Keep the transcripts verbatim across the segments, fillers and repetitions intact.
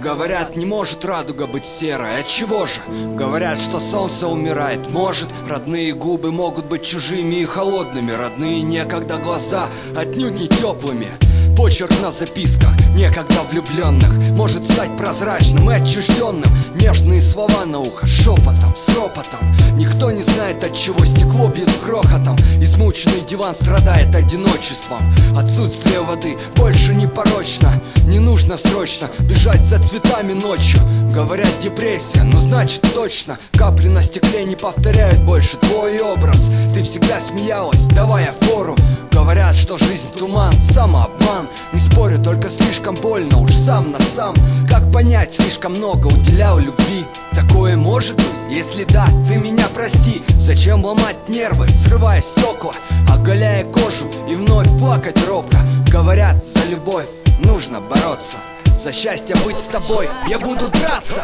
Говорят, не может радуга быть серой. Отчего же? Говорят, что солнце умирает. Может, родные губы могут быть чужими и холодными. Родные некогда глаза отнюдь не теплыми. Почерк на записках некогда влюбленных может стать прозрачным и отчужденным. Нежные слова на ухо шепотом, с ропотом. Никто не знает, от чего стекло бьет с грохотом. Измученный диван страдает одиночеством. Отсутствие воды больше не порочно. Не нужно срочно бежать за цветами ночью. Говорят, депрессия, но значит точно. Капли на стекле не повторяют больше твой образ. Ты всегда смеялась, давая фору. Говорят, что жизнь туман, самообман. Не спорю, только слишком больно, уж сам на сам. Как понять, слишком много уделял любви? Такое может быть? Если да, ты меня прости. Зачем ломать нервы, срывая стекла, оголяя кожу и вновь плакать робко? Говорят, за любовь нужно бороться. За счастье быть с тобой я буду драться.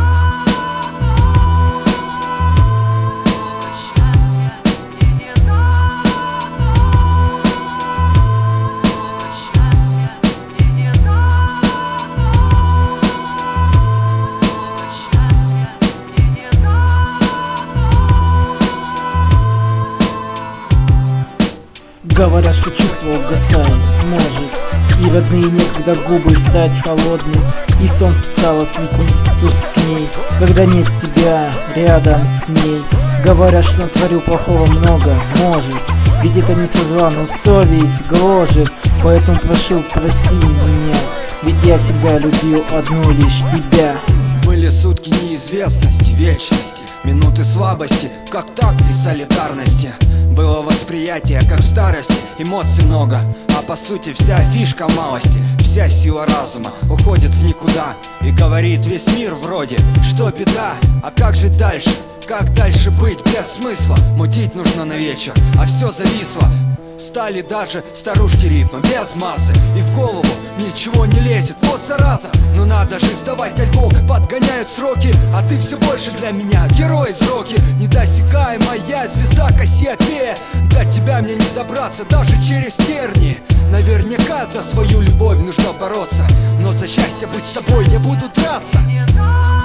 Говорят, что чувство угасает, может, и родные некогда губы стать холодной, и солнце стало светить тускней, когда нет тебя рядом с ней. Говорят, что натворю плохого много, может, ведь это не со зла, но совесть гложет. Поэтому прошу, прости меня, ведь я всегда любил одну лишь тебя. Были сутки неизвестности, вечности, минуты слабости, как так и солидарности. Было восприятие, как в старости, эмоций много, а по сути вся фишка малости. Вся сила разума уходит в никуда, и говорит весь мир вроде, что беда. А как жить дальше? Как дальше быть без смысла? Мутить нужно на вечер, а все зависло. Стали даже старушки рифмы без массы, и в голову ничего не лезет, вот зараза. Но надо же сдавать альбом, подгоняют сроки, а ты все больше для меня герой из роки. Недосекаемая звезда Кассиопея, до тебя мне не добраться даже через тернии. Наверняка за свою любовь нужно бороться, но за счастье быть с тобой я буду драться.